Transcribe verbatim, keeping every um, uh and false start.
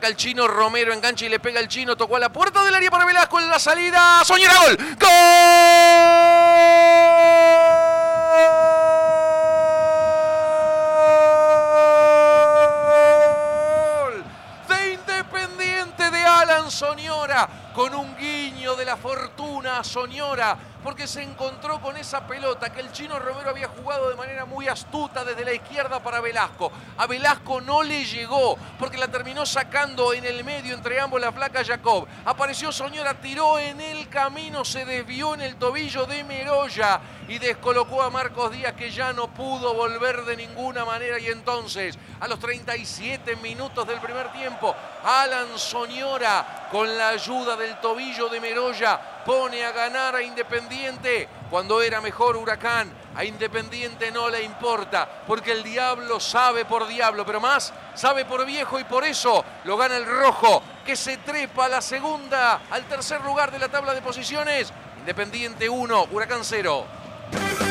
Saca el Chino Romero, engancha y le pega el Chino. Tocó a la puerta del área para Velasco en la salida. Soñora, gol. ¡Gol! De Independiente de Alan Soñora. Con un guiño de la fortuna a Soñora, porque se encontró con esa pelota que el Chino Romero había jugado de manera muy astuta desde la izquierda para Velasco. A Velasco no le llegó, porque la terminó sacando en el medio entre ambos la flaca Jacob. Apareció Soñora, tiró en el camino, se desvió en el tobillo de Meroya y descolocó a Marcos Díaz, que ya no pudo volver de ninguna manera. Y entonces, a los treinta y siete minutos del primer tiempo, Alan Soñora, con la ayuda del tobillo de Meroya, pone a ganar a Independiente cuando era mejor Huracán. A Independiente no le importa, porque el diablo sabe por diablo, pero más sabe por viejo, y por eso lo gana el rojo, que se trepa a la segunda, al tercer lugar de la tabla de posiciones. Independiente uno, Huracán cero.